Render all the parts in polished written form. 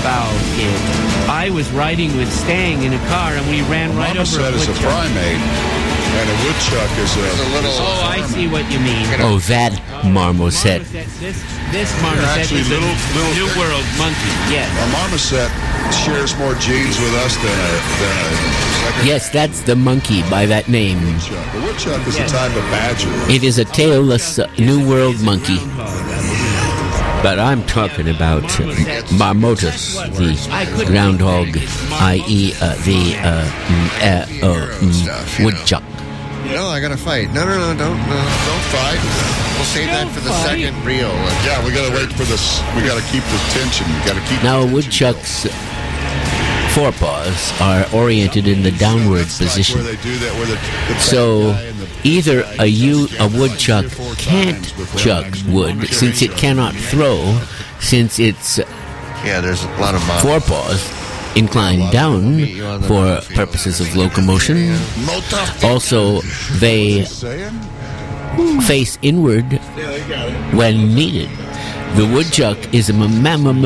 about it. I was riding with Stang in a car, and we ran right over a woodchuck. Marmoset is a primate, and a woodchuck is a little... Oh, I see what you mean. Oh, that marmoset. This marmoset is a New World monkey, yes. A marmoset shares more genes with us than a second... Yes, that's the monkey by that name. woodchuck. A woodchuck is a type of badger. It is a tailless New World monkey. But I'm talking about Marmotus, the groundhog, i.e. woodchuck. No, I gotta fight. No, don't fight. We'll save that for the second reel. Yeah, we gotta wait for this. We gotta keep the tension. We gotta keep. Now, a woodchuck's forepaws are oriented in the downward position. So either a woodchuck can't chuck wood since it cannot throw, since its there's a lot of forepaws inclined down for purposes of locomotion. Also, they face inward when needed. The woodchuck is a mammal,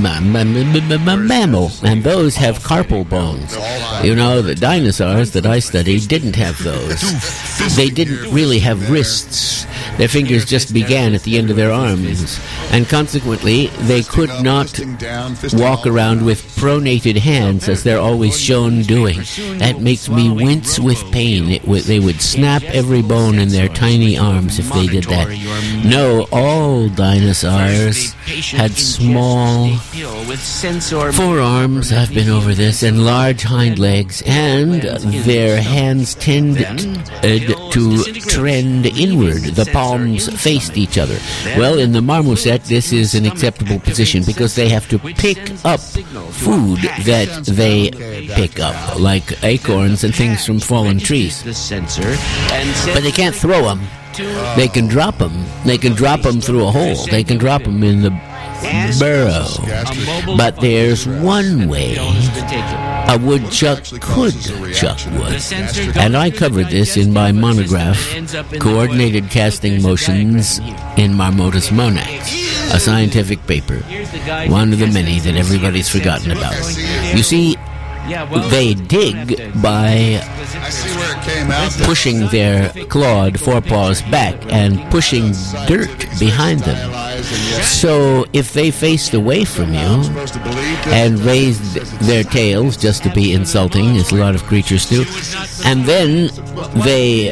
and those have carpal bones. You know, the dinosaurs that I studied didn't have those. They didn't really have wrists. Their fingers just began at the end of their arms, and consequently, they could not walk around with pronated hands as they're always shown doing. That makes me wince with pain. They would snap every bone in their tiny arms if they did that. No, all dinosaurs had small forearms, I've been over this, and large hind legs, and their hands tended to trend inward. The palms faced each other. Well, in the marmoset, this is an acceptable position because they have to pick up food that they pick up, like acorns and things from fallen trees. But they can't throw them. They can drop them. They can drop them through a hole. They can drop them in the burrow. But there's one way a woodchuck could chuck wood. And I covered this in my monograph, Coordinated Casting Motions in Marmotus Monax, a scientific paper, one of the many that everybody's forgotten about. You see, they dig by pushing their clawed forepaws back and pushing dirt behind them. So if they faced away from you and raised their tails just to be insulting, as a lot of creatures do, and then they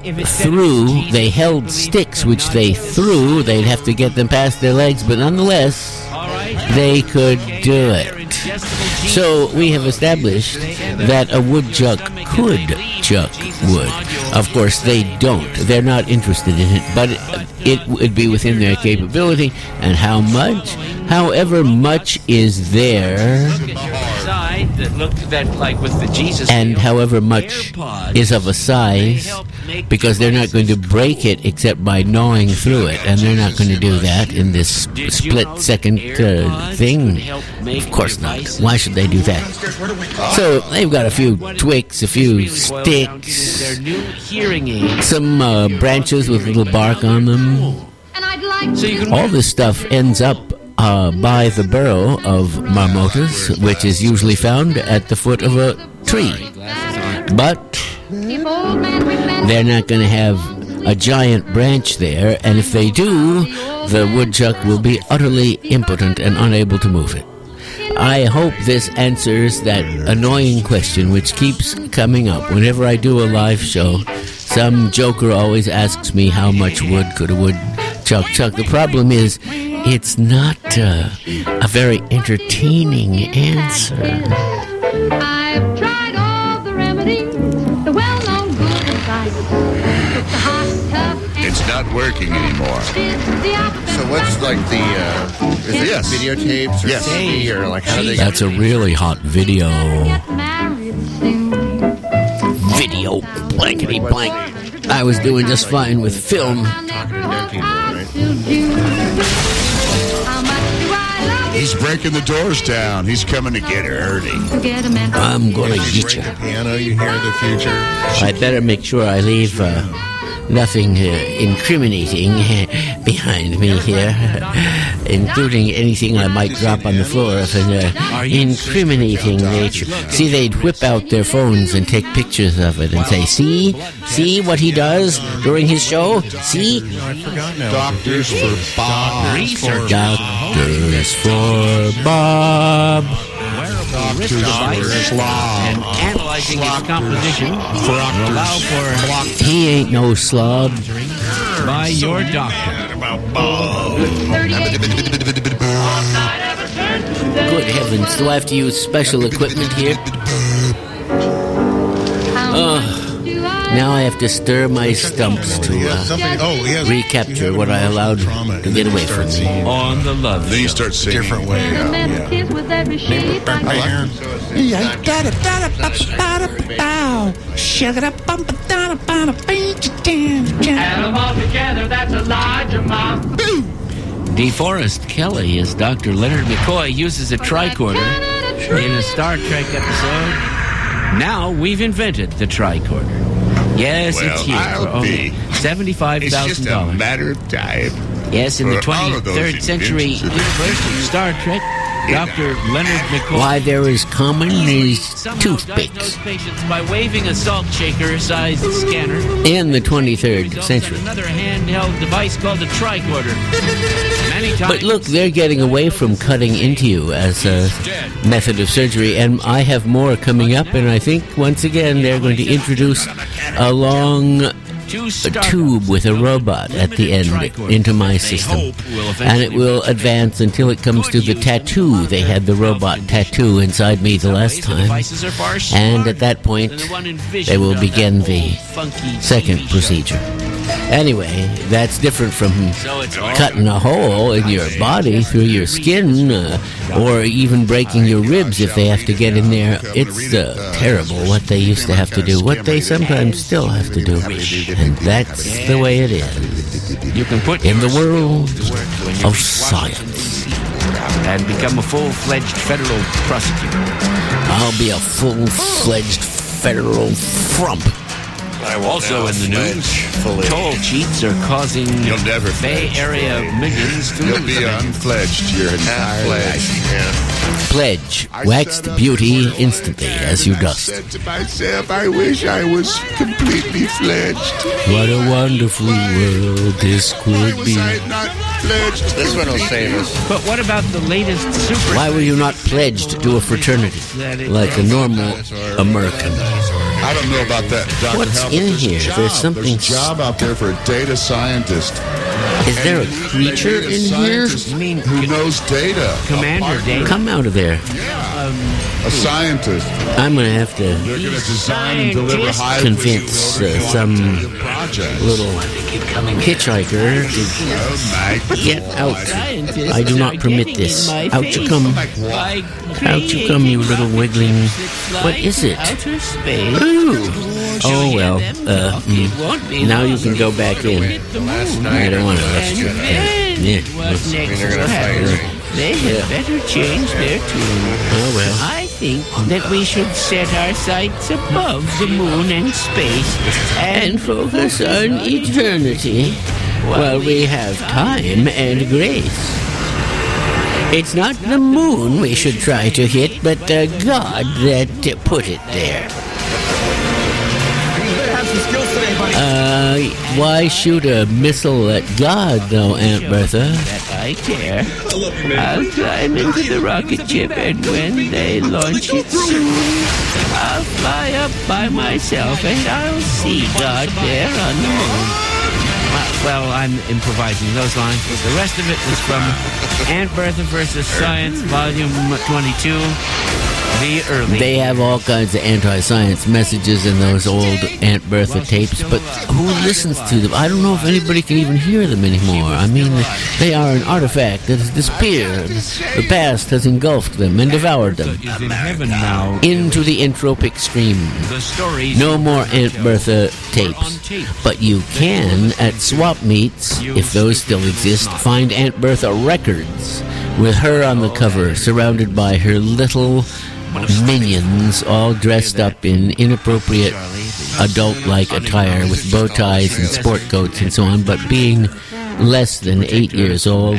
held sticks which they threw, they'd have to get them past their legs, but nonetheless, they could do it. So we have established that a woodchuck could chuck wood. Of course, they don't. They're not interested in it, but it would be within their capability. And how much? However much is there, and however much is of a size, because they're not going to break it except by gnawing through it, and they're not going to do that in this split-second thing. Of course not. Why should they do that? So they've got a few twigs, a few sticks, some branches with little bark on them. All this stuff ends up by the burrow of Marmotus, which is usually found at the foot of a tree. But they're not going to have a giant branch there, and if they do, the woodchuck will be utterly impotent and unable to move it. I hope this answers that annoying question which keeps coming up. Whenever I do a live show, some joker always asks me how much wood could a woodchuck chuck. The problem is, it's not a very entertaining answer. I've tried all the remedies, the well-known good advice. It's a hot, tough, It's not working anymore. So what's like is it Yes. videotapes or Yes. CD or like how do they That's a really hot video. Video, blankety blank. I was doing just fine with film. He's breaking the doors down. He's coming to get Ernie. I'm gonna get you. piano, you hear the future? I better make sure I leave nothing incriminating behind me here, including anything I might drop on the floor of an incriminating nature. See, they'd whip out their phones and take pictures of it and say, see what he does during his show? See? Doctors for Bob. Doctors for Bob. Wrist device and analyzing its composition will allow for He ain't no slob. by your doctor. Good heavens, do I have to use special equipment here? Now I have to stir my stumps to recapture what I allowed to get away from me. On the Love Then you Show. start singing. Different way. Add 'em all together, that's a large amount. DeForest Kelly as Dr. Leonard McCoy uses a tricorder in a Star Trek episode. Now we've invented the tricorder. Yes, it's here for only $75,000. matter of time. Yes, in the for all of those 23rd century inventions. universe of Star Trek, Dr. Leonard McCoy Why, they're as common as somehow toothpicks diagnosed patients by waving a salt shaker-sized scanner in the 23rd results century. in another handheld device called a tricorder. Many times, But look, they're getting away from cutting into you as a method of surgery, and I have more coming up, and I think, once again, they're going to introduce a long tube with a robot at the end into my system. And it will advance until it comes to the tattoo. They had the robot tattoo inside me the last time. And at that point, they will begin the second procedure. Anyway, that's different from cutting a hole in your body through your skin, or even breaking your ribs if they have to get in there. It's terrible what they used to have to do, what they sometimes still have to do. And that's the way it is you can put in the your world skills to work when you of hit Washington, science. D.C. and become a full-fledged federal prosecutor. I'll be a full-fledged federal frump. Also in the news, toll cheats are causing You'll never Bay fledge. Area millions to You'll lose be them. unfledged your entire life. Pledge. Waxed beauty instantly as you dust. I said to myself, I wish I was completely fledged. What a wonderful world this Why could was be. I not fledged? This one will save us. But what about the latest super? Why were you not pledged to a fraternity like a normal American? I don't know about that, Dr. What's Hal, but in there's a here? job. There's something- There's a job out there for a data scientist. Is there a creature Data in here? scientist You mean who knows data? Commander A partner. Data? Come out of there. A scientist. I'm going to have to They're going to design and deliver high convince some projects. little hitchhiker to Oh my get out. Scientists I do are not permit getting this. in my Out you face come. by Out you come, you little wiggling. creating What is it? outer space. Ooh. Oh, well. It won't be Now you long can go back in. hit the moon. I don't want to. And then what next they're will gonna fight, happen? right? They had better change their tune. Oh, well. I think that we should set our sights above the moon and space And focus on eternity while we have time and grace. It's not the moon we should try to hit, but God that put it there. Why shoot a missile at God, though, Aunt Bertha? that I care. I'll climb into the rocket ship, and when they launch it soon, I'll fly up by myself, and I'll see God there on the moon. Well, I'm improvising those lines, but the rest of it was from Aunt Bertha versus Science, Volume 22, the early. They have all kinds of anti-science messages in those old Aunt Bertha tapes, but who listens to them? I don't know if anybody can even hear them anymore. I mean, they are an artifact that has disappeared. The past has engulfed them and devoured them is in heaven now. into the entropic stream. The stories No more Aunt Bertha tapes, but you can, at swap meets, if those still exist, find Aunt Bertha records with her on the cover, surrounded by her little minions all dressed up in inappropriate adult-like attire with bow ties and sport coats and so on, but being less than 8 years old,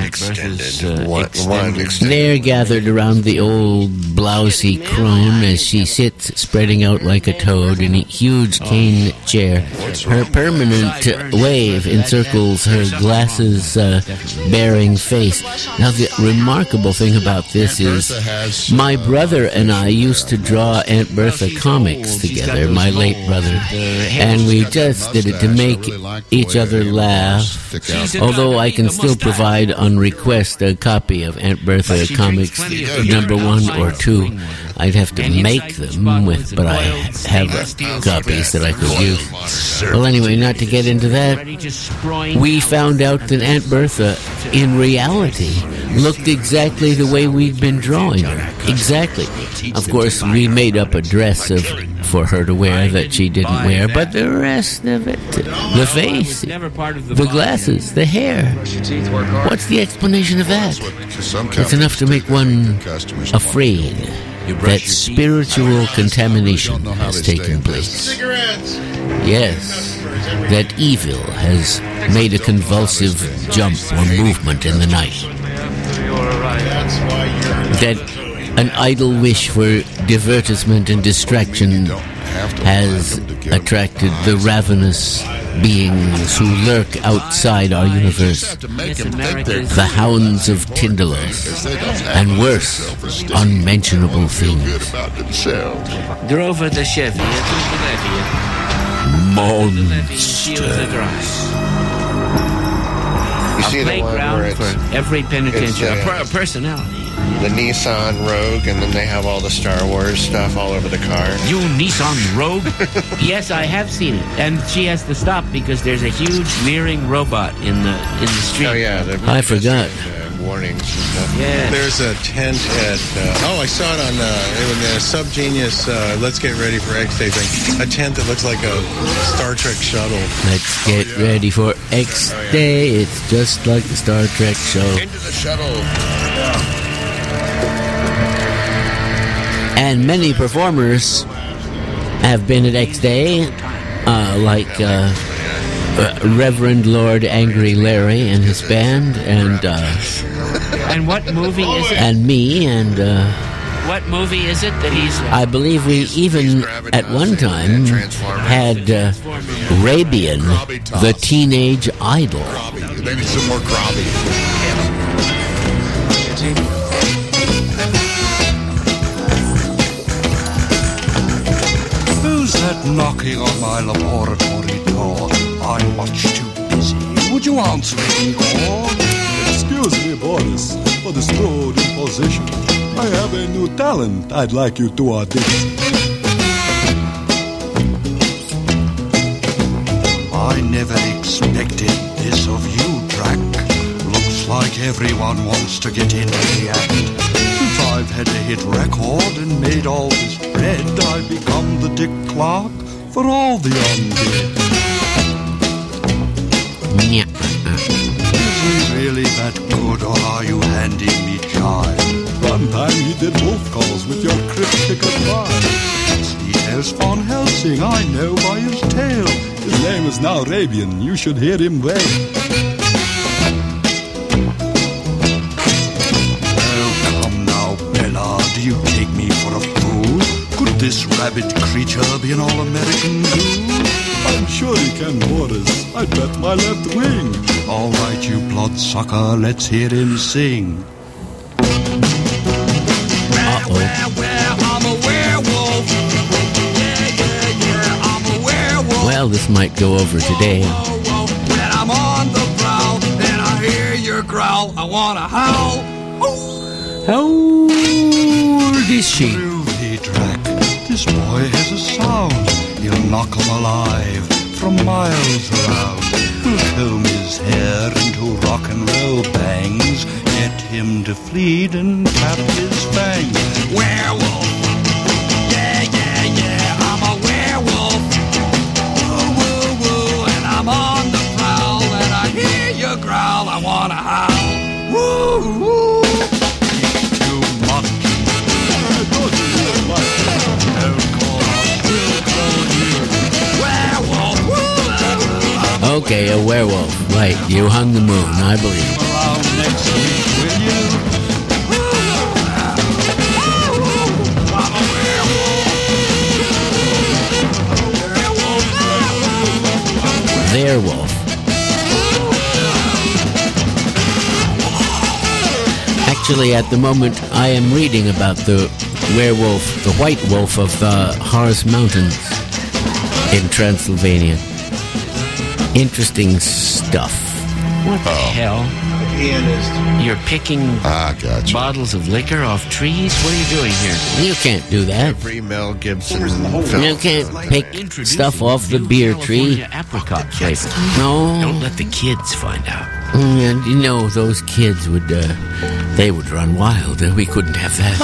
they're gathered around the old blousy crone as she sits spreading out like a toad in a huge cane chair. Her permanent wave encircles her glasses-bearing face. Now, the remarkable thing about this is my brother and I used to draw Aunt Bertha comics together, my late brother, and we just did it to make each other laugh. Although I can still provide on request a copy of Aunt Bertha Comics number 1 or 2. I'd have to make them, but I have copies that I could use. Well, anyway, not to get into that, we found out that Aunt Bertha, in reality, looked exactly the way we'd been drawing her. Exactly. Of course, we made up a dress for her to wear that she didn't wear, but the rest of it, the face, the glasses, the hair, what's the explanation of that? It's enough to make one afraid that spiritual contamination has taken place. Yes, that evil has made a convulsive jump or movement in the night. That an idle wish for divertisement and distraction has attracted the ravenous beings who lurk outside our universe, the hounds of Tyndalos, and worse, unmentionable things. Drove the Chevy Monsters. You see the one where for every penitentiary, a personality. the Nissan Rogue, and then they have all the Star Wars stuff all over the car. You Nissan Rogue? Yes, I have seen it, and she has to stop because there's a huge leering robot in the street. Oh yeah, I forgot. Warnings and stuff. Yeah. There's a tent at, I saw it on the Subgenius Let's Get Ready for X-Day thing. A tent that looks like a Star Trek shuttle. Let's get ready for X-Day. It's just like the Star Trek show. Into the shuttle. And many performers have been at X-Day, like Reverend Lord Angry Larry and his band, And what movie is it? and me, and What movie is it that he's... I believe we even at one time had Rabian, the teenage idol. They need some more grobby. Who's that knocking on my laboratory door? I'm much too busy. Would you answer it, Igor? Excuse me, Boris, for this rude imposition. I have a new talent I'd like you to audition. I never expected this of you, Drac. Looks like everyone wants to get into the act. Since I've had a hit record and made all this bread, I've become the Dick Clark for all the undead. Is he really that good, or are you handing me jive? One time he did wolf calls with your cryptic advice. He has Von Helsing, I know by his tail. His name is now Rabian, you should hear him wail. Oh, come now, Bella, do you take me for a fool? Could this rabid creature be an all-American ghoul? I'm sure he can, Boris. I bet my left wing. All right, you bloodsucker, let's hear him sing. Well, this might go over today. When I'm on the prowl and I hear your growl, I want to howl. How old is she? Groovy, Drac, this boy has a sound. He'll knock 'em alive from miles around. We'll comb his hair into rock and roll bangs, get him to fleet and tap his fangs. Werewolf! Yeah, yeah, yeah, I'm a werewolf. Woo, woo, woo, and I'm on the prowl, and I hear you growl, I wanna howl. Woo, woo! It's too much. Don't call us, we'll call you. Okay, a werewolf. Right, you hung the moon, I believe. Around next week, will you? Their wolf. Actually, at the moment, I am reading about the werewolf, the white wolf of the Harz Mountains in Transylvania. Interesting stuff. What the hell? Pianist. You're picking Gotcha. bottles of liquor off trees? What are you doing here? You can't do that. Every Mel Gibson You film. can't pick stuff off the beer tree. California apricot flavor. No. Don't let the kids find out. And you know, those kids would, they would run wild. We couldn't have that.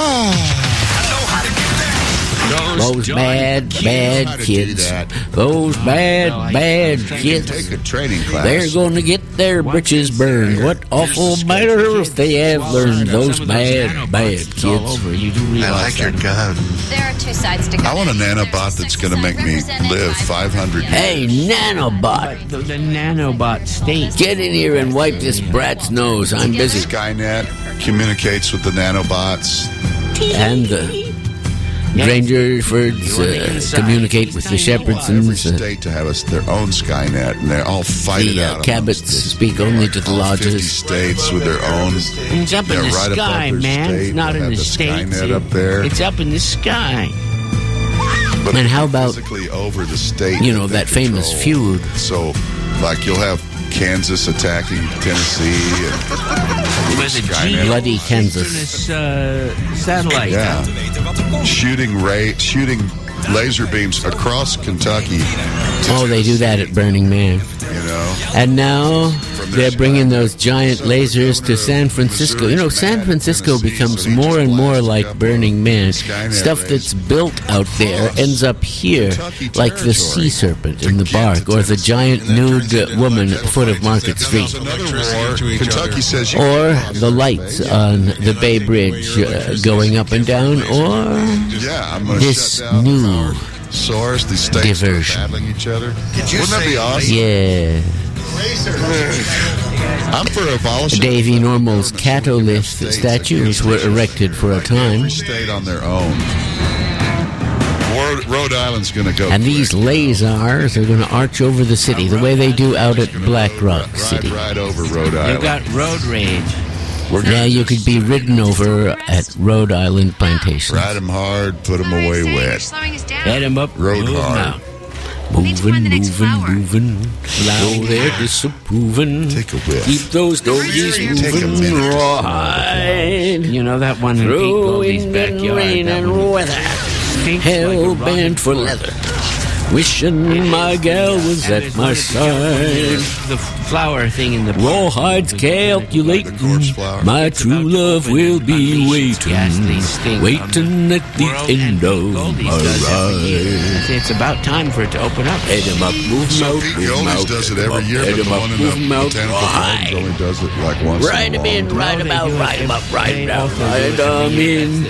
Those bad kids. Those bad kids. Take a training class. They're going to get their britches burned. What awful matter if they have learned, those bad All kids. over. You do I realize like your gun. There are two sides to I want a nanobot that's going to make me live 500 years. Hey, nanobot, the nanobot state. get in here and wipe this brat's nose. I'm busy. Skynet communicates with the nanobots. And the Grangerfords communicate with the Every Shepherdsons. state to have their own Skynet, and they all fight it The out. Cabots speak only to the all 50 lodges. states with their own. It's up in They're the right above sky, their man. state. It's not They in have the the states. Skynet up there. It's up in the sky. But And how about, physically over the state? you know, they that famous control. feud? So, like, you'll have Kansas attacking Tennessee, and With a Skynet. Bloody Kansas. Satellite. yeah, shooting laser beams across Kentucky. Oh, they do that at Burning Man. You know, And now they're bringing those giant lasers to San Francisco. You know, San Francisco becomes more and more like Burning Man. Stuff that's built out there ends up here, like the sea serpent in the bark, or the giant nude woman at the foot of Market Street, another war. Kentucky says you or the lights on the Bay Bridge going up and down, or yeah, I'm gonna this shut down new our source. These states are diversion. battling each other. Wouldn't that be awesome? yeah. I'm for abolishing Davy Normal's catolith statues were erected for a time. every state on their own. Rhode Island's going to go. And these lasers are going to arch over the city the way they do out at Black Rock ride City. right over Rhode You Island. got road rage. We're gonna Yeah, you could be ridden over at Rhode Island Plantation. ride them hard, put them away wet. Head him up, Road move 'em hard. out. Moving. Though they're disapproving. Take a whiff. Keep those doggies Take a moving minute. You right. know that one in Pete Through Goldie's wind and backyard. rain that and one weather. stinks like a Hell rotten bent for corpse. leather. Wishing my gal was And at there's my one side. The flower thing in the Rawhides calculating. My true love will be waiting. Waiting at the end of my ride. It's about time for it to open up. Head 'em up, move 'em So out, Pete move 'em Goldie's out, does it head 'em every up, year, head but 'em the up, one in move the 'em out. Botanical Gardens only does it like once Ride in a 'em long in, time. ride 'em out, ride 'em up, ride 'em out, also ride do it 'em in.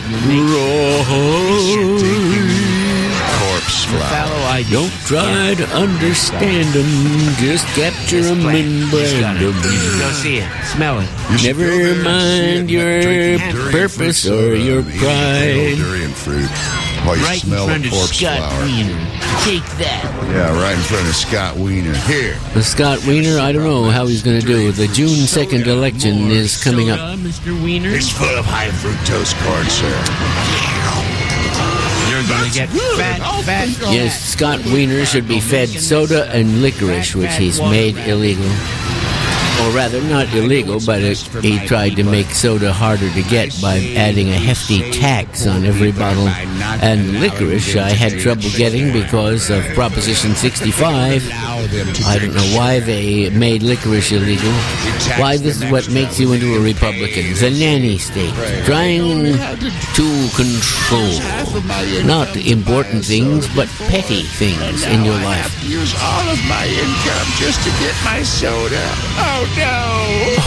Corpse flower. Fallow idea. Don't try to understand 'em, just capture 'em and brand 'em. Go see it. Smell it. You should go there Never and mind see it, your drinking durian purpose fruit or soda your and eating pride. durian fruit while you Right in smell front a of corpse Scott flower. Wiener. Take that. Yeah, right in front of Scott Wiener. Here. The Scott Wiener, I don't know how he's going to do. The June 2nd election is coming up. Mr. Wiener. It's full of high fructose corn syrup. You're going to get fat. Yes, Scott Wiener should be fed soda and licorice, which he's made illegal. Or rather, not illegal, but he tried to make soda harder to get by adding a hefty tax on every bottle. And licorice I had trouble getting because of Proposition 65. I don't know why they made licorice illegal. Why this is what makes you into a Republican. The nanny state. Trying to control not important things, but petty things in your life. Use all of my income just to get my soda. Oh, no.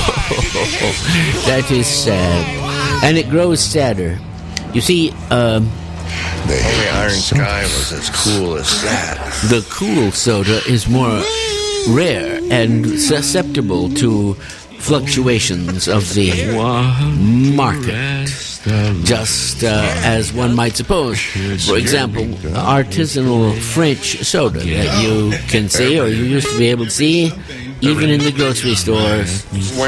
That is sad. And it grows sadder. You see, Only Iron Sky was as cool as that. the cool soda is more rare and susceptible to fluctuations of the market, just as one might suppose. For example, artisanal French soda that you can see, or you used to be able to see, even in the grocery stores.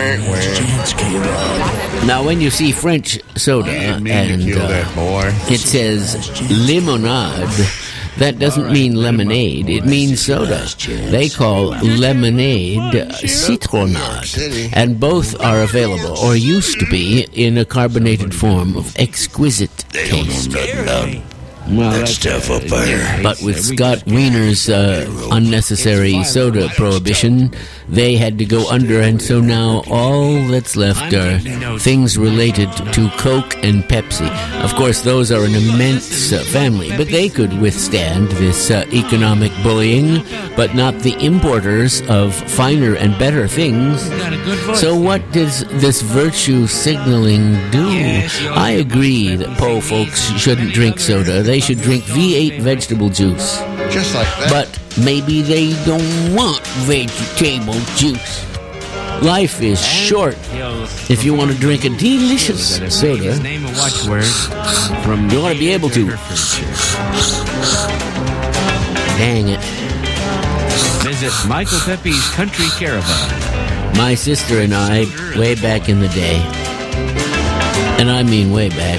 Now, when you see French soda and it says limonade, that doesn't mean lemonade. It means soda. They call lemonade citronade, and both are available, or used to be, in a carbonated form of exquisite taste. Well, that stuff up there. But with Scott Wiener's unnecessary soda prohibition, they had to go under, and so now all that's left are things related to Coke and Pepsi. Of course, those are an immense family, but they could withstand this economic bullying, but not the importers of finer and better things. So what does this virtue signaling do? I agree that po folks shouldn't drink soda. They should drink V8 vegetable juice. Just like that. But maybe they don't want vegetable juice. Life is short. If you want to drink a delicious soda, you want to be able to. Dang it. Visit Michael Pepe's Country Caravan. My sister and I, way back in the day, and I mean way back,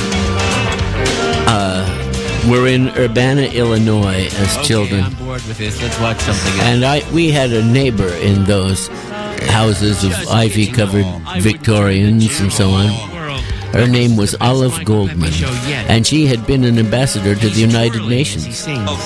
we're in Urbana, Illinois as children. I'm bored with this. Let's watch something else. And we had a neighbor in those houses of ivy-covered Victorians and so on. Her name was Olive Goldman, and she had been an ambassador to the United Nations.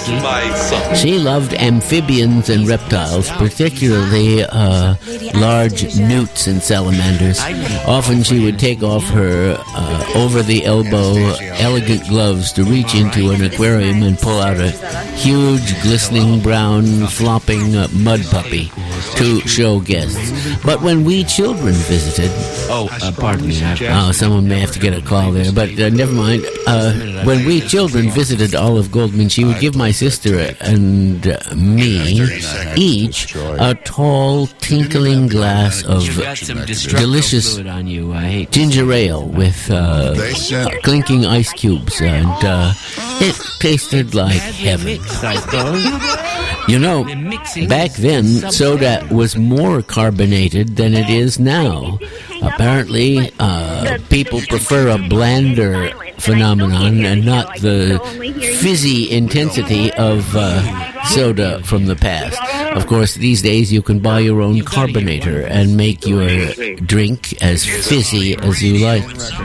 She loved amphibians and reptiles, particularly large newts and salamanders. Often she would take off her over-the-elbow elegant gloves to reach into an aquarium and pull out a huge, glistening brown, flopping mud puppy to show guests. But when we children visited... pardon me. someone may have to get a call there, but never mind. When we children visited Olive Goldman, she would give my sister and me each a tall, tinkling glass of delicious ginger ale with clinking ice cubes, and it tasted like heaven. You know, back then, soda was more carbonated than it is now. Apparently, people prefer a blander phenomenon and not the fizzy intensity of soda from the past. Of course, these days you can buy your own carbonator and make your drink as fizzy as you like.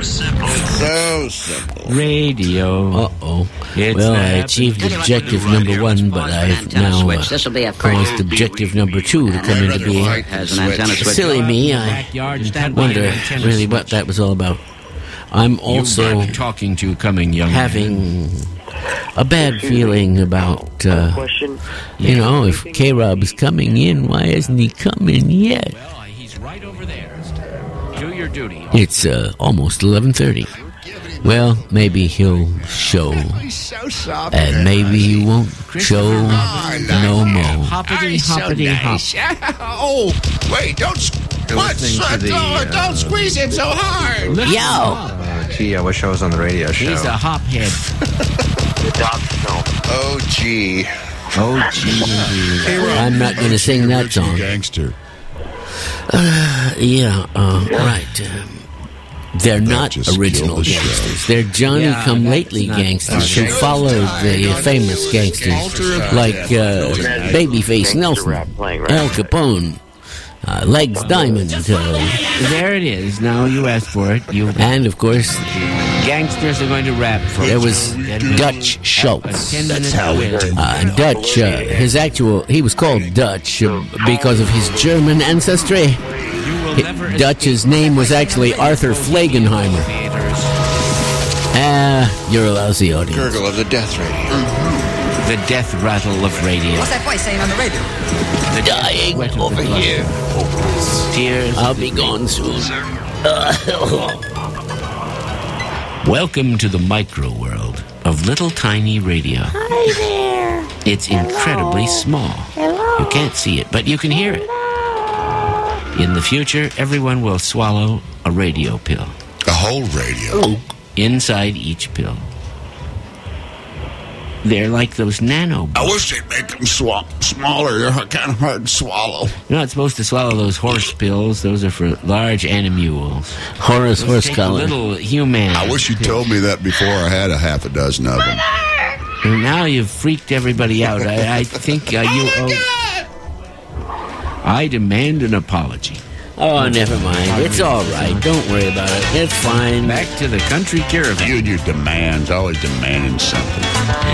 So simple. Radio. Uh-oh. Well, I achieved objective number 1, but I've now caused objective number 2 to come into being. Silly me, I wonder really what that was all about. I'm also talking to coming young having a bad feeling about, if K-Rob's coming in, why isn't he coming yet? Well, he's right over there. Do your duty. It's almost 11:30. Well, maybe he'll show, and maybe he won't show no more. Hoppity, hoppity, hop. Oh, wait, don't squeeze it so hard. Yo! Gee, I wish I was on the radio show. He's a hophead. Oh, gee. Oh, gee. I'm not going to sing that song. Gangster. Right. They're not original gangsters. They're Johnny-come-lately gangsters who followed the famous gangsters like Babyface Nelson, Al Capone, Legs Diamond. There it is. Now you asked for it. And, of course, gangsters are going to rap for there was Dutch Schultz. That's how Dutch, he was called Dutch because of his German ancestry. Dutch's name was actually Arthur Flagenheimer. You're a lousy audience. Gurgle of the death radio. The death rattle of radio. What's that voice saying on the radio? The dying over here. Tears. I'll be gone soon. Welcome to the micro world of little tiny radio. Hi there. It's incredibly small. You can't see it, but you can hear it. In the future, everyone will swallow a radio pill. A whole radio? Inside each pill. They're like those nano. I wish they'd make them smaller. They're kind of hard to swallow. You're not supposed to swallow those horse pills. Those are for large animals. Horse color. Little human. I wish you told me that before I had a half a dozen of them. And now you've freaked everybody out. I think you owe... I demand an apology. Oh, never mind. It's all right. Don't worry about it. It's fine. Back to the country caravan. You and your demands, always demanding something.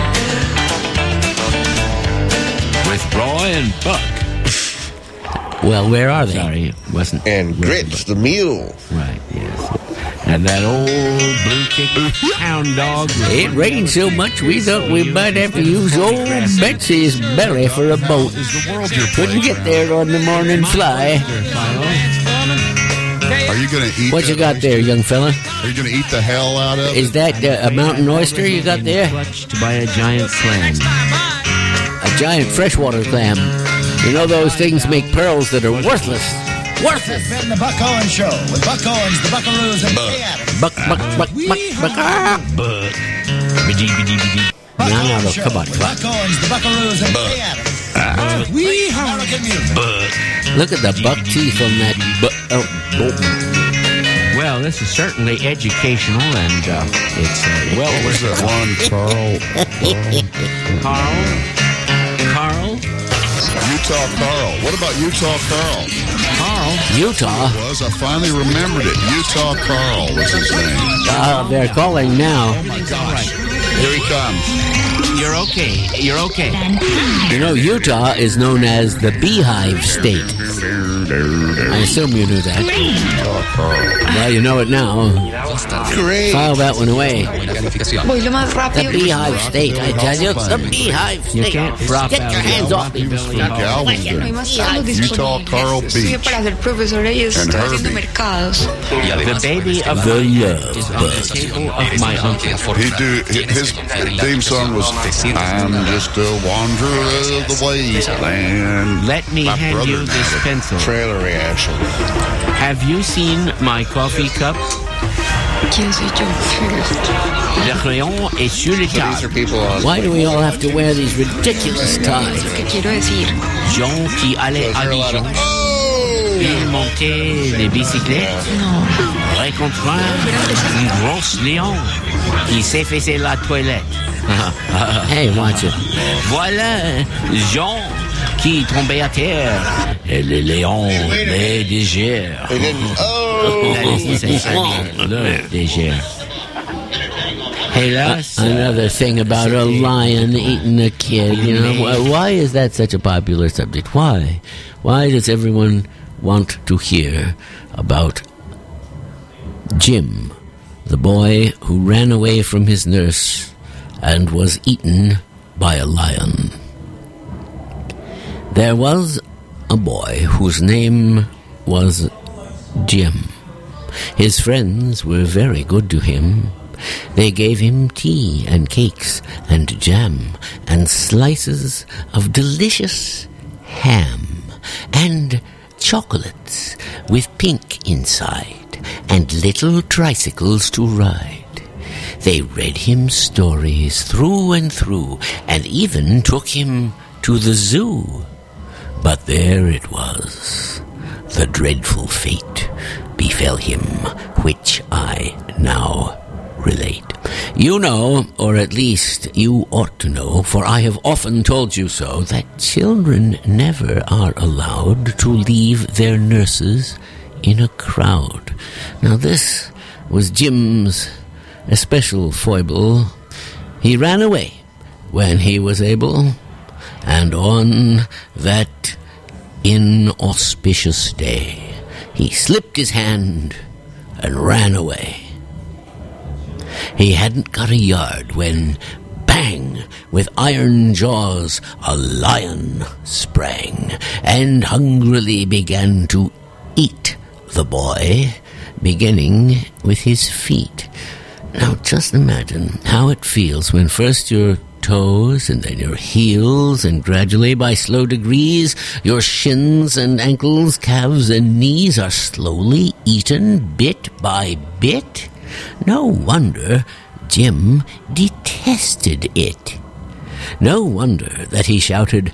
With Roy and Buck. Well, where are they? Sorry, it wasn't. And Grits the mule. Right, yes. And that old blue-kicking hound dog. It rained so much we thought we might have to use old Betsy's belly for a boat. Couldn't get there on the morning fly. Are you going to eat What you got there, young fella? Are you going to eat the hell out of it? Is that a mountain oyster you got there? Clutched by a giant clam. A giant freshwater clam. You know those things make pearls that are worthless. Worthless! It's been the Buck Owens Show with Buck Owens, the Buckaroos, and Kay Adams. Buck. No, come on. Buck Owens, the Buckaroos, and Kay Adams. American music. Look at the buck teeth on that Well, this is certainly educational, and it's well worth that one, Carl? Utah Carl. What about Utah Carl? Utah? I finally remembered it. Utah Carl was his name. They're calling now. Oh, my gosh. Here he comes. You're okay. You know, Utah is known as the Beehive State. I assume you knew that. Well, you know it now. Great. File that one away. The Beehive State, I tell you. The Beehive State. You can't drop Get out your hands off me. Utah Carl Beach. And Herbie. The baby of The my love is on the table of my uncle. His theme song was I'm just a wanderer of the wasteland. Let me hand you this pencil. Trailer reaction. Have you seen my coffee cup? Le crayon est sur le These are table. people on. Why do we all have to wear these ridiculous ties? Jean qui allait à Dijon. Il montait les bicyclettes. Rencontrant une grosse lion qui s'est fait la toilette. Hey, watch it. Voilà Jean qui tombait à terre. Et le lion les digère. They didn't. Oh! Hélas, Another thing about a lion eating a kid, you know. Why is that such a popular subject? Why? Why does everyone want to hear about Jim, the boy who ran away from his nurse and was eaten by a lion? There was a boy whose name was Jim. His friends were very good to him. They gave him tea and cakes and jam and slices of delicious ham and chocolates with pink inside and little tricycles to ride. They read him stories through and through and even took him to the zoo. But there it was. The dreadful fate befell him, which I now relate. You know, or at least you ought to know, for I have often told you so, that children never are allowed to leave their nurses in a crowd. Now this was Jim's especial foible. He ran away when he was able, and on that inauspicious day, he slipped his hand and ran away. He hadn't got a yard when, bang, with iron jaws, a lion sprang and hungrily began to eat the boy, beginning with his feet. Now just imagine how it feels when first your toes, and then your heels, and gradually, by slow degrees, your shins and ankles, calves and knees are slowly eaten bit by bit. No wonder Jim detested it. No wonder that he shouted,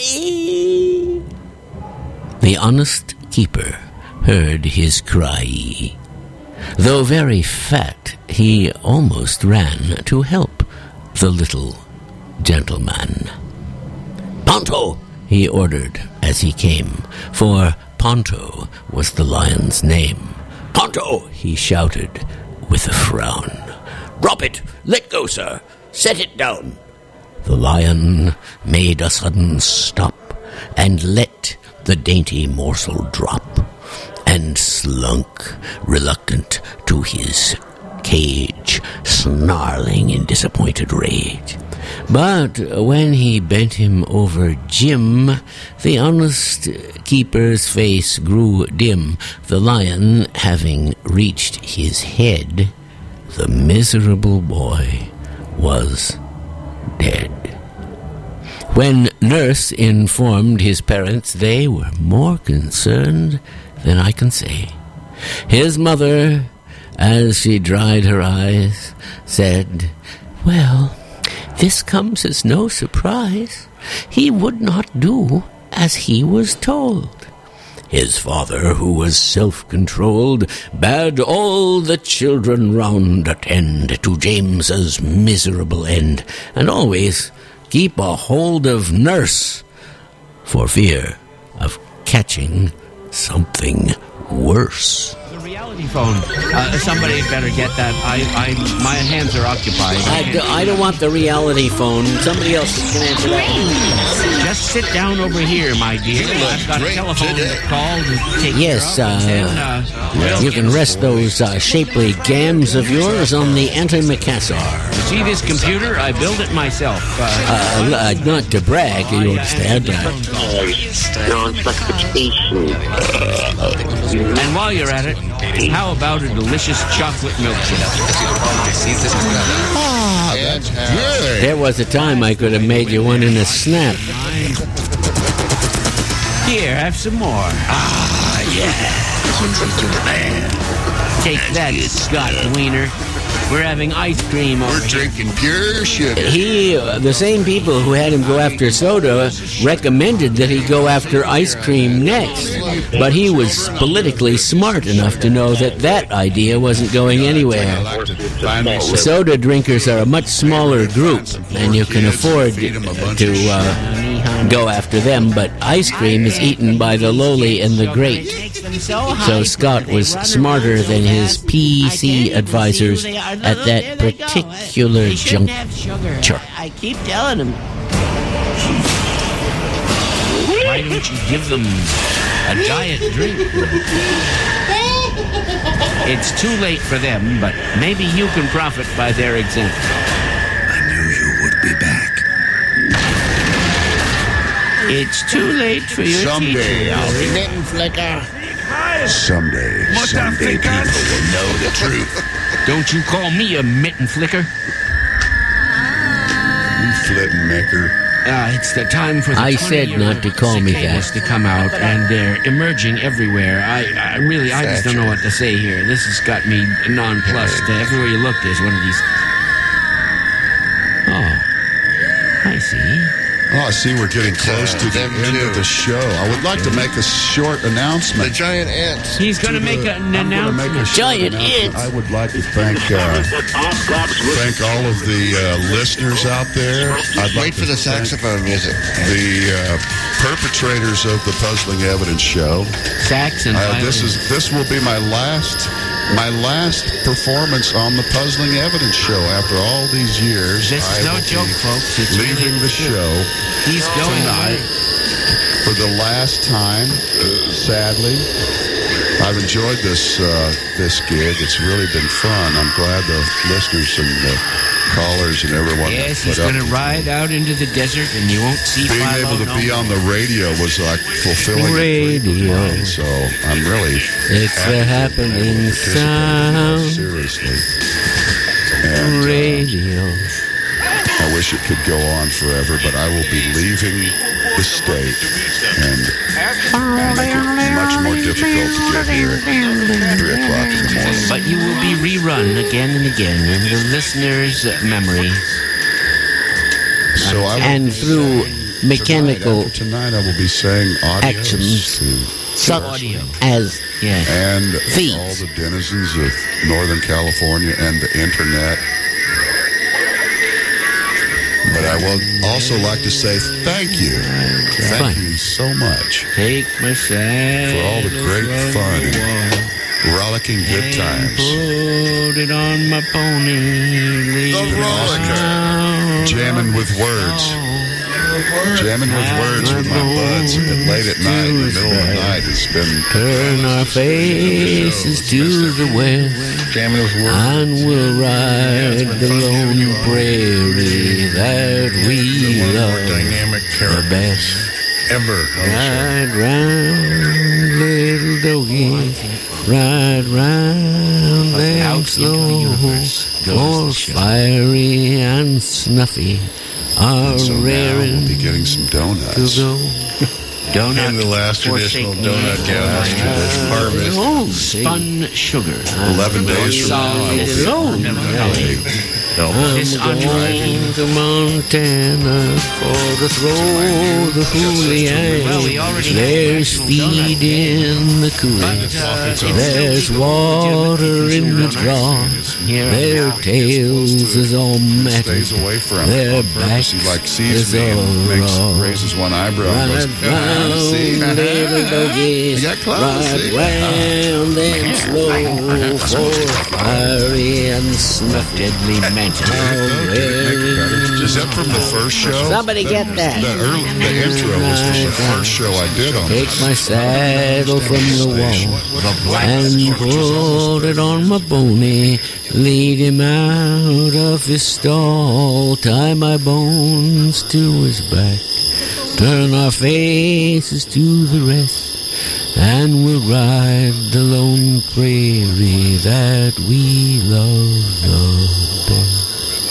"Hi!" The honest keeper heard his cry. Though very fat, he almost ran to help the little gentleman. "Ponto!" he ordered as he came, for Ponto was the lion's name. "Ponto!" he shouted with a frown. "Drop it! Let go, sir! Set it down!" The lion made a sudden stop and let the dainty morsel drop, and slunk reluctant to his cage, snarling in disappointed rage. But when he bent him over Jim, the honest keeper's face grew dim. The lion having reached his head, the miserable boy was dead. When Nurse informed his parents, they were more concerned than I can say. His mother, as she dried her eyes, said, "Well, this comes as no surprise. He would not do as he was told." His father, who was self-controlled, bade all the children round attend to James's miserable end, and always keep a hold of Nurse, for fear of catching something worse. The reality phone. Somebody better get that. My hands are occupied. I don't want the reality phone. Somebody else can answer that. Just sit down over here, my dear. I've got a telephone call to take Yes, care of. you can rest those shapely gams of yours on the antimacassar. See this computer? I built it myself. Not to brag, you understand. And while you're at it, how about a delicious chocolate milkshake? Ah, that's good. There was a time I could have made you one in a snap. Here, have some more. Ah, yeah. Man. Take that, Scott Wiener. We're having ice cream over We're drinking pure sugar. The same people who had him go after soda recommended that he go after ice cream next. But he was politically smart enough to know that idea wasn't going anywhere. Soda drinkers are a much smaller group, and you can afford to go after them, but ice cream is eaten by the lowly and the great. So Scott was smarter than his PC advisors at that particular juncture. I keep telling him. Why don't you give them a diet drink? It's too late for them, but maybe you can profit by their example. I knew you would be back. It's too late for your Someday I'll be mitten flicker. Someday people will know the truth. Don't you call me a mitten flicker. You flitting maker. It's the time for the I said not to call me that. to come out, and they're emerging everywhere. I just don't know what to say here. This has got me nonplussed. Everywhere you look, there's one of these. Oh, I see. Oh, I see we're getting close to the end of the show. I would like to make a short announcement. The giant ants. He's going to make an announcement. Giant ants. I would like to thank all of the listeners out there. I'd like Wait for the saxophone music. The perpetrators of the Puzzling Evidence Show. Sax and this will be my last performance on the Puzzling Evidence Show after all these years. This is no joke, folks. It's leaving the show. He's going tonight for the last time. Sadly, I've enjoyed this gig. It's really been fun. I'm glad the listeners and the callers and everyone. Yes, he's going to ride out into the desert, and you won't see. Being able to be on the radio was like fulfilling. Radio. So I'm really. It's the happening sound. Seriously. Radio. I wish it could go on forever, but I will be leaving the state and make it much more difficult to get here at 3 o'clock in the morning. But you will be rerun again and again in the listener's memory. So I will And be through saying mechanical tonight I will be saying audios actions, to such as and feeds. all the denizens of Northern California and the internet. But I will also like to say thank you. Thank you so much Take my side for all the great fun and rollicking good times. Put it on my pony. The rollicker. Jamming with words. Jamming with words with my buds at late at night, in the middle of the night. It's been... Turn our faces to the west, Jamming with words. and we'll ride the lone prairie that we One of the more love dynamic the characters best. ever on the show. Ride round, little doggy, ride round them slow, all fiery and snuffy are So now we'll raring be getting some to donuts. go. Donut. In the last traditional donut gathering harvest. Oh, Spun sugar. 11 days from now, I will be This I'm going to Montana for the throw the hoolie. Well, we already There's have feed in the coolie. There's water in the draw. Their tails is all metal. stays away from Their it on purpose. He backs like sees is me all and makes, raw. raises one eyebrow and goes, Ride round, see? little doggy. You got close, Ride see? round and slow for fiery and snuffy. Deadly mental. Is that from the first show? Somebody get that. The intro was from the first show I did on Take this. my saddle from the wall and put it on my pony. Lead him out of his stall. Tie my bones to his back. Turn our faces to the rest, and we'll ride the lone prairie that we love the best.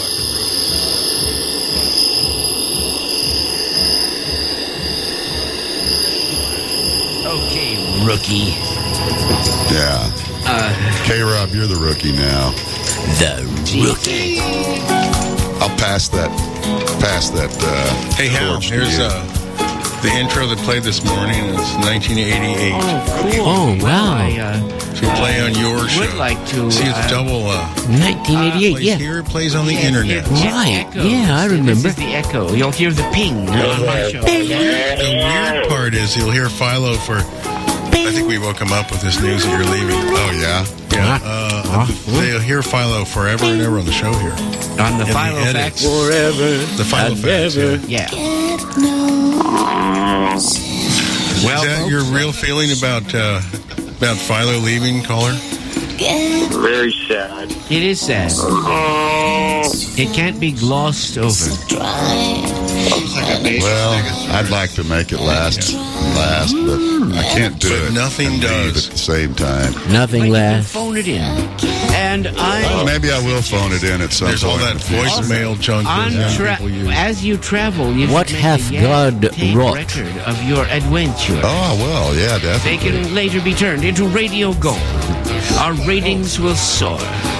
Okay, rookie. Yeah. K-Rob, you're the rookie now. The rookie. I'll pass that. Hey, Hal, torch to here's you. the intro that played this morning. It's 1988. Cool. Oh, wow. To play on your show. Would like to. See, it's double. 1988, plays yeah. here, it plays on the internet. Right, Echo. yeah, I remember. This is the echo. You'll hear the ping on my show. The weird part is you'll hear Philo for. I think we woke him up with this news that you're leaving. Oh, yeah? Yeah. They'll hear Philo forever and ever on the show here. On the In the Philo edits. Facts. Forever. The Philo and Facts, ever. yeah. Yeah. Is that your real feeling about Philo leaving, caller? Very sad. It is sad. It can't be glossed over. Well, I'd like to make it last, but I can't do But it. nothing and leave does. at the same time. Nothing But you can left. phone it in. And Well, maybe I will phone it in at some There's point. all that voicemail junk on that people use. as you travel, you What should make hath a Yak God tape wrought? record of your adventure. Oh, well, yeah, They definitely. can later be turned into radio gold. Our ratings will soar.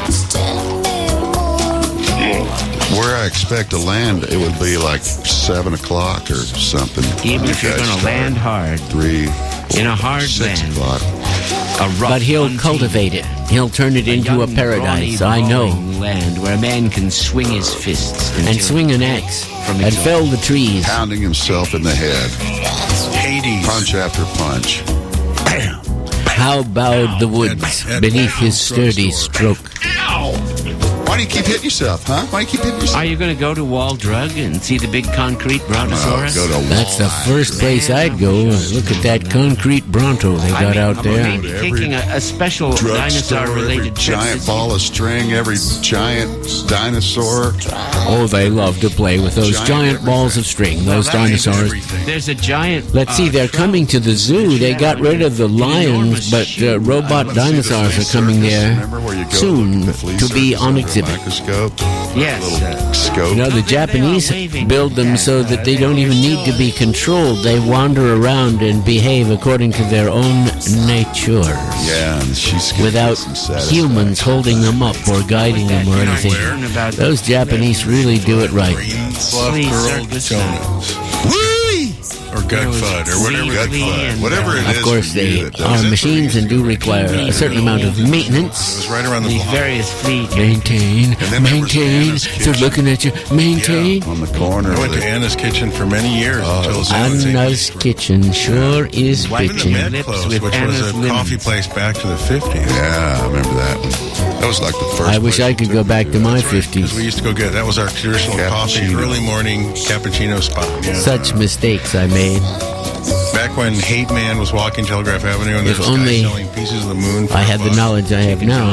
Where I expect to land, it would be like 7 o'clock or something. Even if you're You guys going to start land hard 3, in a hard 6 land, o'clock. a rough, But he'll untame, cultivate it. He'll turn it into a young, paradise, brawny, I know. brawling land where a man can swing his fists And until- swing an axe. From And exhaustion. fell the trees. Pounding himself in the head. Hades. Punch after punch. How bowed the woods At beneath his Walmart sturdy drugstore. stroke. Why do you keep hitting yourself, huh? Why do you keep hitting yourself? Are you going to go to Wall Drug and see the big concrete brontosaurus? Go to That's the first place I'd go. Look at that concrete Bronto they got out there. Maybe taking a special drugstore, every dinosaur-related trip. giant ball of string, every giant dinosaur. Oh, they love to play with those giant balls of string, those dinosaurs. There's a giant. Let's see, they're coming to the zoo. They got rid of the lions, but robot dinosaurs are coming there soon to be on existence. exhibit. Microscope. Yes. Little scope. You know, the Japanese build them so that they don't even need to be controlled. They wander around and behave according to their own nature. Yeah, and she's without humans holding them up or guiding them or anything. Those Japanese really do it right. Fluff Girl Donuts. Or Gut Fud, or whatever it is. Of course, they are machines and do require a certain amount of maintenance. It was right around the block. Various fleet. Maintain. They're looking at you. Maintain. On the corner. I went to Anna's Kitchen for many years. Anna's Kitchen sure is bitchin'. Which was a coffee place back to the 50s. Yeah, I remember that one. That was like the first. I wish I could go back to my 50s. We used to go get, that was our traditional coffee, early morning cappuccino spot. Yeah. Such mistakes I made. Back when Hate Man was walking Telegraph Avenue and there was guys selling pieces of the moon. I had the knowledge I have now.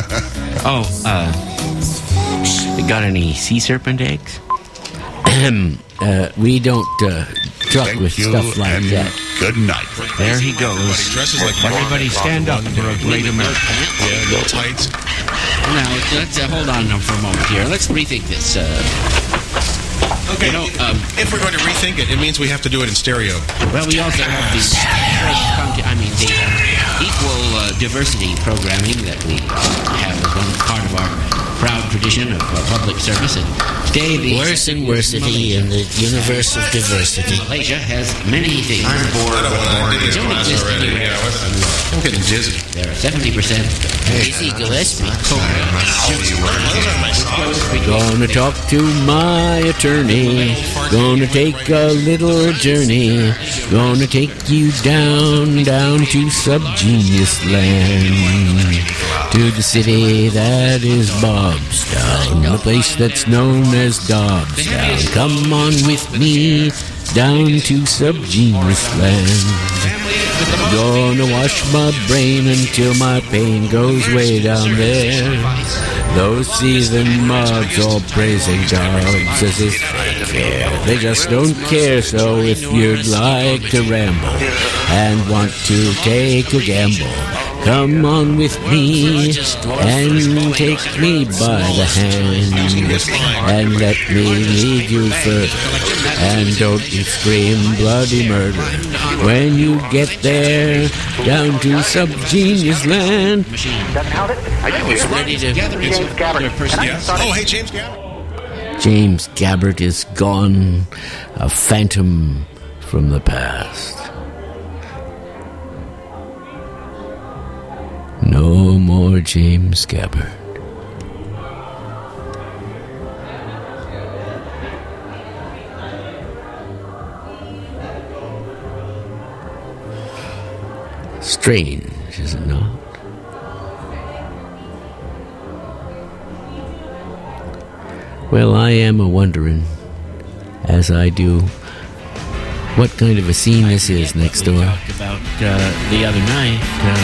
You got any sea serpent eggs? We don't truck with stuff like that. Good night. There he goes. Everybody stand up for a great America. Yeah, no tights. Now, let's hold on for a moment here. Let's rethink this. Okay, if we're going to rethink it, it means we have to do it in stereo. Well, we also have the equal diversity programming that we have as one part of our proud tradition of public service. And today, worse and worsity in the universe of diversity. Malaysia has many things. I'm bored. I'm getting dizzy. There are 70%. Dizzy Gillespie. Gonna talk to my attorney. Gonna take a little journey. Gonna take you down to subgenius land. To the city that is Bobstown, the place that's known as Dobstown. Come on with me down to subgenius land. Gonna wash my brain until my pain goes way down there. Those seasoned mobs all praising dogs as if they care. They just don't care. So if you'd like to ramble and want to take a gamble, come on with me and take me by the hand and let me lead you further. And don't you scream bloody murder when you get there down to subgenius land. Ready to gather its person. Oh, hey, James Gabbard. James Gabbard is gone, a phantom from the past. No more James Gabbard. Strange, is it not? Well, I am a-wondering, as I do, what kind of a scene this is next door. We talked about the other night.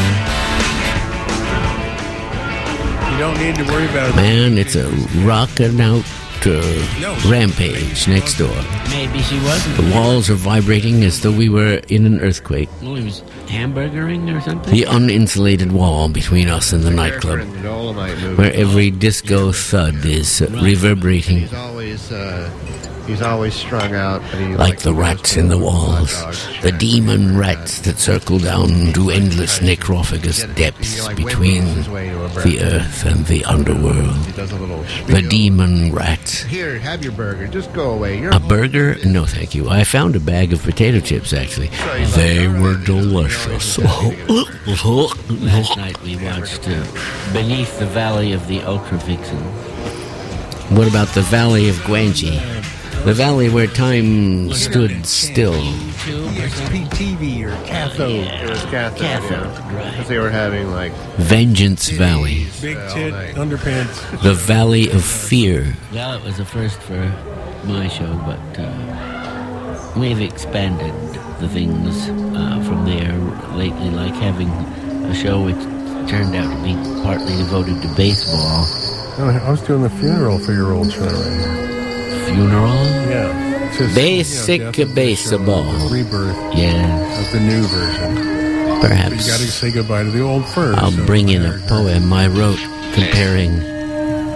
You don't need to worry about it. Man, it's a rockin' out rampage next door. Maybe she wasn't. The walls are vibrating as though we were in an earthquake. Well, he was hamburgering or something? The uninsulated wall between us and the nightclub, where every disco thud is reverberating. He's always strung out. Like the rats in the walls, the demon rats that circle down to endless necrophagous depths between the earth and the underworld. The demon rats. Here, have your burger. Just go away. A burger? No, thank you. I found a bag of potato chips, actually. They were delicious. Last night we watched Beneath the Valley of the Ultra Vixen. What about the Valley of Guanji? The valley where time stood still. TV or Cathode. It was Cathode, because they were having like Vengeance Valley. Big tit underpants. The Valley of Fear. Well, it was a first for my show, but we've expanded the things from there lately, like having a show which turned out to be partly devoted to baseball. I was doing the funeral for your old show right here. Funeral? Yeah. Just, Basic baseball. Rebirth. Yes. Of the new version. Perhaps. You got to say goodbye to the old first. I'll bring in a poem I wrote comparing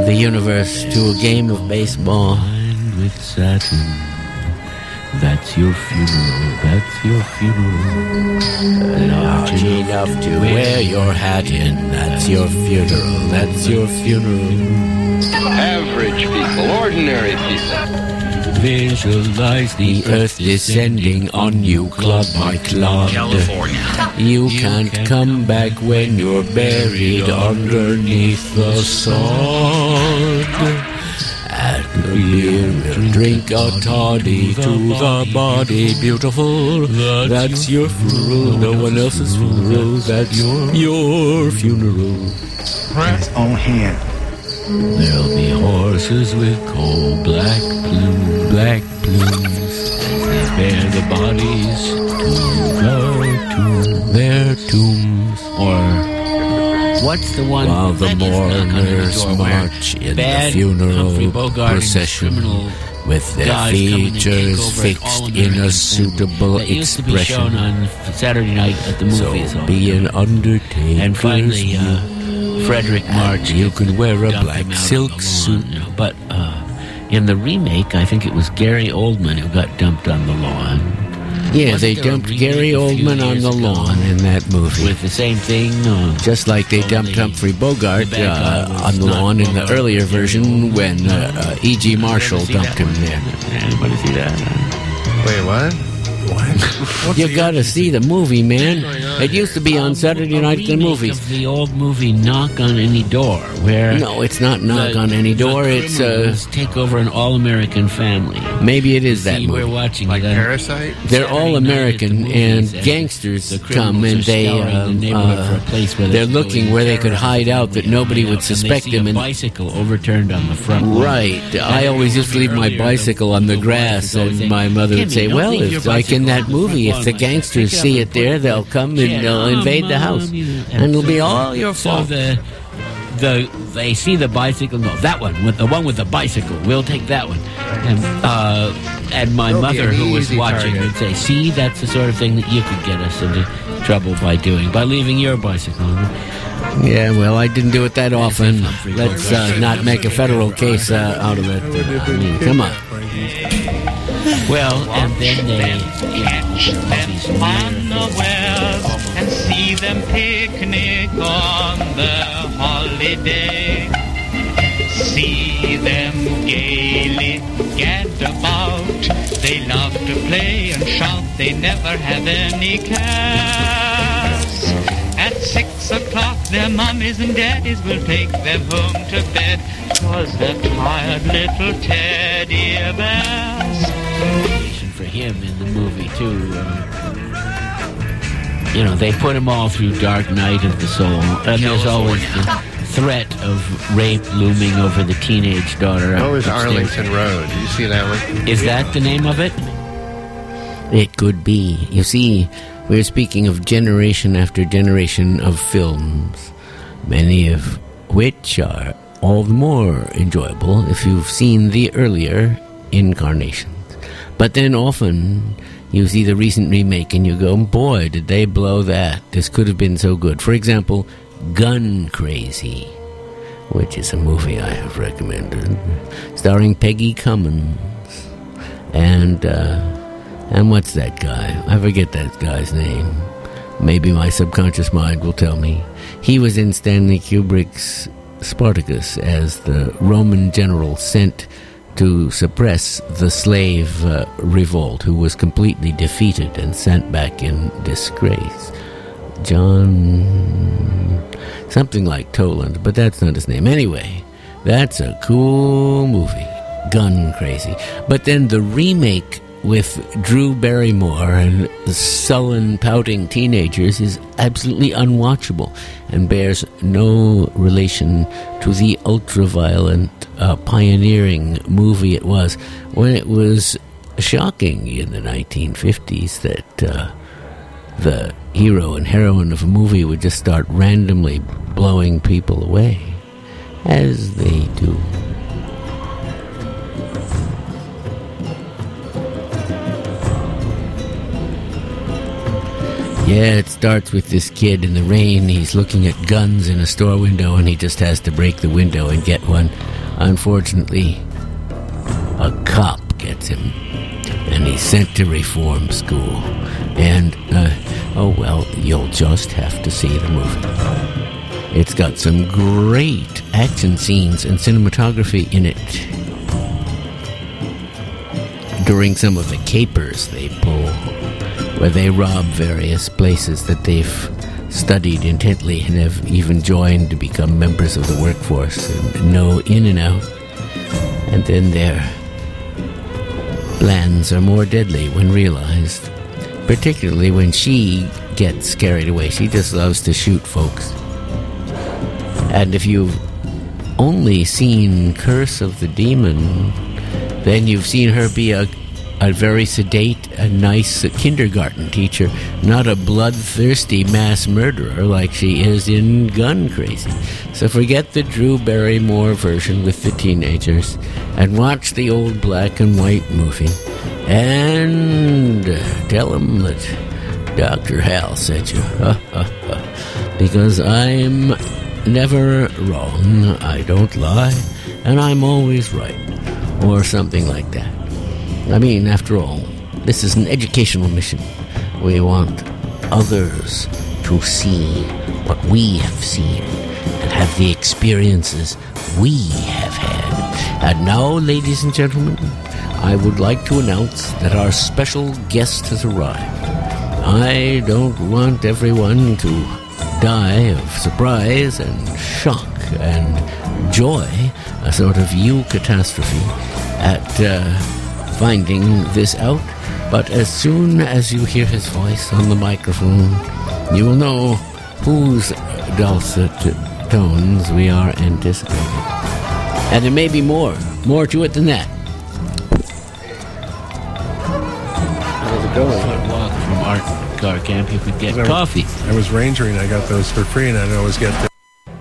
the universe to a game of baseball. With Saturn. That's your funeral. That's your funeral. Large enough to wear your hat in. That's your funeral. That's your funeral. Average people, ordinary people. Visualize the earth descending on you, clod by clod. California. You can't come back when you're buried underneath the sod. Add a beer, drink a toddy to the body, beautiful. That's your funeral, no one else's funeral. That's your funeral. Press on hand. There'll be horses with coal black plumes as they bear the bodies to their tombs. Or what's the one? While the mourners march in the funeral procession with their features fixed in a suitable expression. It used to be shown on Saturday night at the movies. So be an undertaker. And finally, Frederick March. You could wear a black silk suit. But in the remake, I think it was Gary Oldman who got dumped on the lawn. Yeah, they dumped Gary Oldman on the lawn in that movie. With the same thing? Just like they dumped Humphrey Bogart on the lawn in the earlier version when E.G. Marshall dumped him there. Anybody see that? Wait, what? You gotta see the movie, man. It used to be on Saturday night at the movies. Of the old movie Knock on Any Door, where no, it's not Knock on Any Door. It's take over an all-American family. Maybe it is that movie. We're watching like Parasite. They're all American, and gangsters come and they're looking where they could hide out that nobody would suspect them. And bicycle overturned on the front lawn. Right. I always used to leave my bicycle on the grass, and my mother would say, "Well, it's like in that movie, if the gangsters see it there, they'll come and they'll invade the house, and it'll be all your fault." So they see the bicycle. No, that one with the bicycle. We'll take that one. And my mother, who was watching, would say, "See, that's the sort of thing that you could get us into trouble by leaving your bicycle." Yeah, well, I didn't do it that often. Let's not make a federal case out of it. Come on. Well, and then they catch them unawares and see them picnic on the holiday. See them gaily gad about. They love to play and shout. They never have any cares. At 6 o'clock, their mummies and daddies will take them home to bed, 'cause they're tired little teddy bears. For him in the movie too. They put him all through Dark Night of the Soul, and there's always the threat of rape looming over the teenage daughter. What was Arlington Road? Did you see that one? Is that the name of it? It could be. You see, we're speaking of generation after generation of films, many of which are all the more enjoyable if you've seen the earlier incarnations. But then often you see the recent remake and you go, boy, did they blow that. This could have been so good. For example, Gun Crazy, which is a movie I have recommended, starring Peggy Cummins. And what's that guy? I forget that guy's name. Maybe my subconscious mind will tell me. He was in Stanley Kubrick's Spartacus as the Roman general sent to suppress the slave revolt, who was completely defeated and sent back in disgrace. John... something like Toland, but that's not his name. Anyway, that's a cool movie. Gun Crazy. But then the remake with Drew Barrymore and the sullen, pouting teenagers is absolutely unwatchable and bears no relation to the ultra-violent, pioneering movie it was when it was shocking in the 1950s that the hero and heroine of a movie would just start randomly blowing people away, as they do. Yeah, it starts with this kid in the rain. He's looking at guns in a store window, and he just has to break the window and get one. Unfortunately, a cop gets him, and he's sent to reform school. And, oh well, you'll just have to see the movie. It's got some great action scenes and cinematography in it. During some of the capers they pull, where they rob various places that they've studied intently and have even joined to become members of the workforce and know in and out. And then their plans are more deadly when realized, particularly when she gets carried away. She just loves to shoot folks. And if you've only seen Curse of the Demon, then you've seen her be a very sedate and nice kindergarten teacher, not a bloodthirsty mass murderer like she is in Gun Crazy. So forget the Drew Barrymore version with the teenagers and watch the old black and white movie and tell them that Dr. Hal sent you. Because I'm never wrong, I don't lie, and I'm always right. Or something like that. I mean, after all, this is an educational mission. We want others to see what we have seen and have the experiences we have had. And now, ladies and gentlemen, I would like to announce that our special guest has arrived. I don't want everyone to die of surprise and shock and joy, a sort of catastrophe at finding this out, but as soon as you hear his voice on the microphone, you will know whose dulcet tones we are anticipating. And there may be more to it than that. How's it going? Walk from Art Car Camp, you could get coffee. I was rangering, I got those for free, and I'd always get the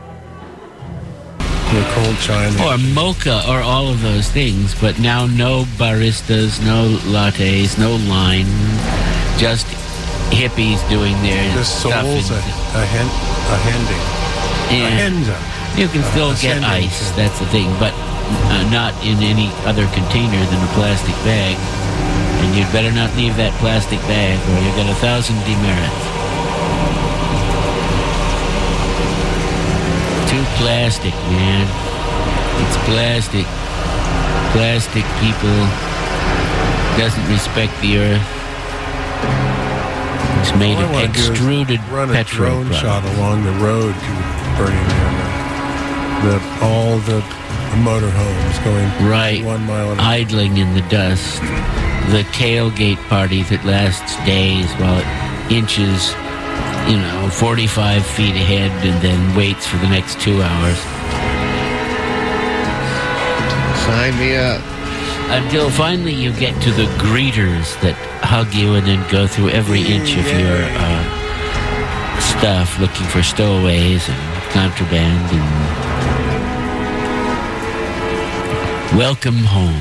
cold chai or mocha or all of those things, but now no baristas, no lattes, no line, just hippies doing their stuff. A henda. You can still get ice, that's the thing, but not in any other container than a plastic bag. And you'd better not leave that plastic bag or you'll get 1,000 demerits. Too plastic, man. It's plastic. Plastic, people. Doesn't respect the earth. It's made of extruded run a petrol drone shot along the road burning all the motorhomes going 1 mile an hour. Idling in the dust. The tailgate party that lasts days while it inches 45 feet ahead and then waits for the next 2 hours. Sign me up. Until finally you get to the greeters that hug you and then go through every inch of your stuff looking for stowaways and contraband and welcome home.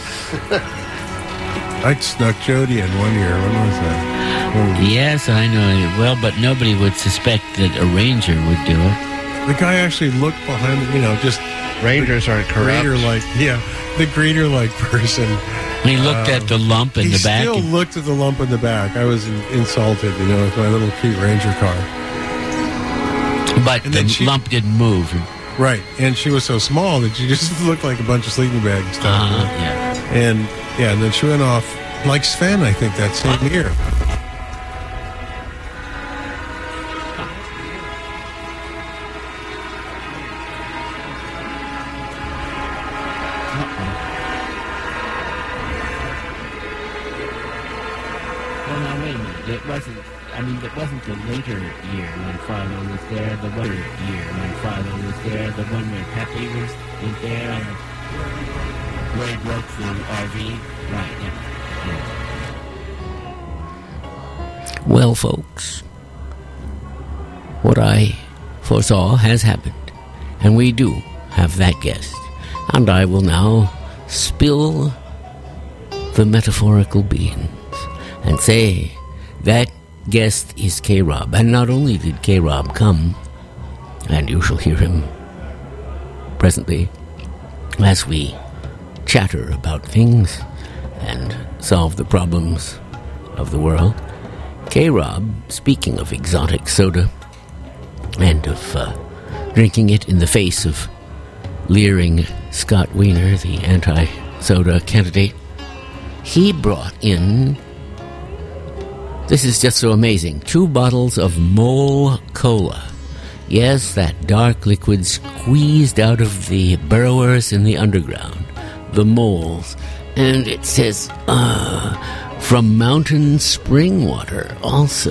I snuck Jody in one year. When was that? Yes, I know it well, but nobody would suspect that a ranger would do it. The guy actually looked behind, just... Rangers aren't corrupt. The greeter-like person. He looked at the lump in the back. He still looked at the lump in the back. I was insulted, with my little cute Ranger car. But the lump didn't move. Right, and she was so small that she just looked like a bunch of sleeping bag stuff. Yeah. And then she went off like Sven, I think, that same year. Well, now, wait a minute. It wasn't the later year when Philo was there, the later year when Philo was there, the one where Pepe was there, and where he broke the RV. Right, yeah. Well, folks, what I foresaw has happened, and we do have that guest. And I will now spill the metaphorical beans and say that guest is K-Rob. And not only did K-Rob come, and you shall hear him presently, as we chatter about things and solve the problems of the world. K-Rob, speaking of exotic soda and of drinking it in the face of leering Scott Wiener, the anti-soda candidate, he brought in, this is just so amazing, 2 bottles of Mole Cola. Yes, that dark liquid squeezed out of the burrowers in the underground, the moles. And it says, from mountain spring water also.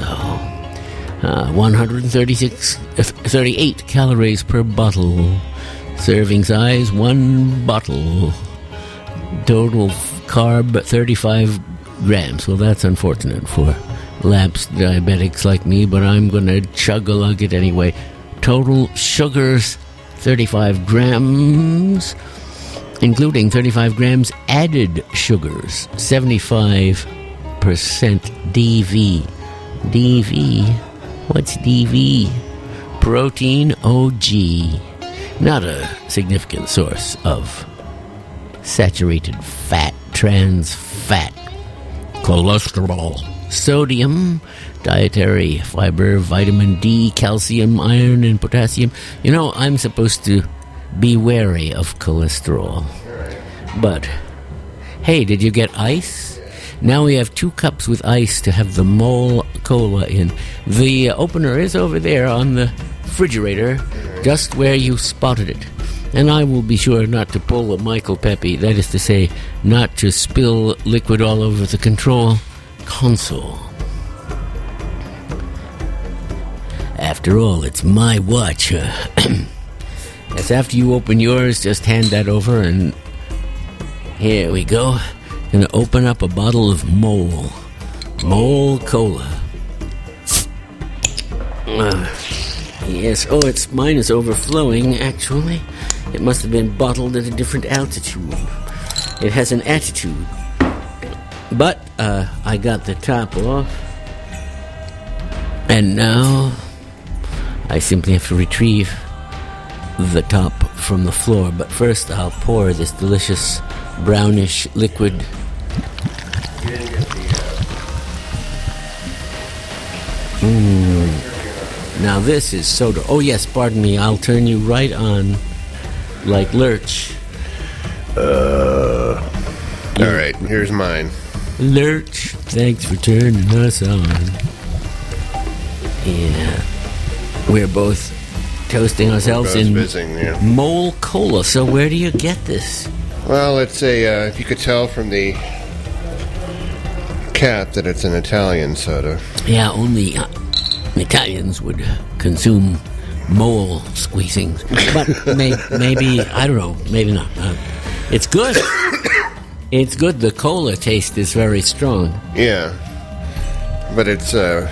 138 calories per bottle. Serving size, 1 bottle. Total carb, 35 grams. Well, that's unfortunate for lapsed diabetics like me, but I'm going to chug-a-lug it anyway. Total sugars, 35 grams, including 35 grams added sugars, 75% DV. DV? What's DV? Protein OG. Not a significant source of saturated fat, trans fat, cholesterol, sodium, dietary fiber, vitamin D, calcium, iron, and potassium. You know, I'm supposed to be wary of cholesterol. But, hey, did you get ice? Now we have 2 cups with ice to have the Mole Cola in. The opener is over there on the refrigerator, just where you spotted it. And I will be sure not to pull a Michael Pepe, that is to say, not to spill liquid all over the control console. After all, it's my watch. Yes, after you open yours, just hand that over, and here we go. Gonna open up a bottle of Mole Cola. Yes, mine is overflowing, actually. It must have been bottled at a different altitude. It has an attitude. But, I got the top off. And now, I simply have to retrieve the top from the floor. But first, I'll pour this delicious brownish liquid. Now this is soda. Oh yes, pardon me, I'll turn you right on like Lurch. Alright, here's mine. Lurch, thanks for turning us on. Yeah. We're both toasting ourselves in Mole Cola. So where do you get this? Well, it's a, if you could tell from the cap that it's an Italian soda. Yeah, only Italians would consume mole squeezings. But maybe, I don't know, maybe not. It's good. It's good. The cola taste is very strong. Yeah. But it's a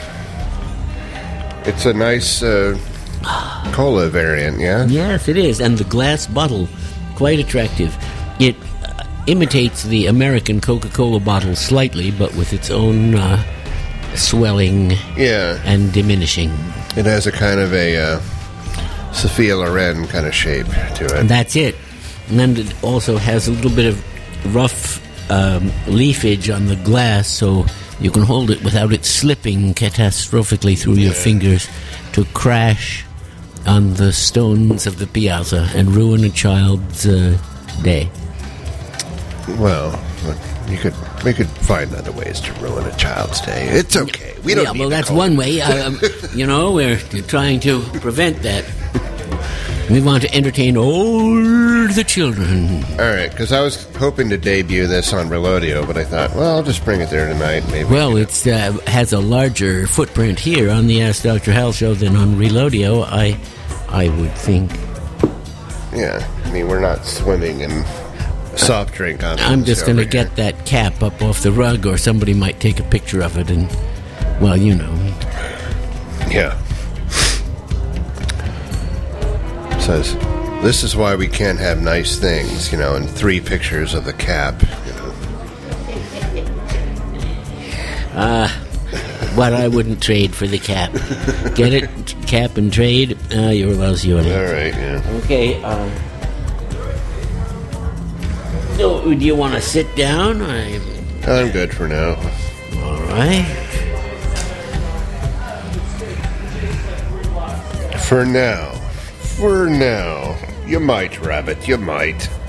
nice cola variant, yeah? Yes, it is. And the glass bottle, quite attractive. It imitates the American Coca-Cola bottle slightly, but with its own swelling and diminishing. It has a kind of a Sophia Loren kind of shape to it. And that's it. And then it also has a little bit of rough leafage on the glass, so you can hold it without it slipping catastrophically through your fingers to crash on the stones of the piazza and ruin a child's day. Well, we could find other ways to ruin a child's day. It's okay. We don't. Yeah, well, that's one way. We're trying to prevent that. We want to entertain all the children. All right, because I was hoping to debut this on Relodio, but I thought, well, I'll just bring it there tonight. Maybe. Well, it has a larger footprint here on the Ask Dr. Hal show than on Relodio, I would think. Yeah, I mean, we're not swimming in soft drink on. I'm just going to get that cap up off the rug, or somebody might take a picture of it, and, well, you know. Yeah. Says, this is why we can't have nice things, and 3 pictures of the cap, What I wouldn't trade for the cap. Get it? Cap and trade? You're lousy on it. All right, yeah. Okay, So, do you want to sit down? I'm good for now. All right. For now. You might, Rabbit, you might.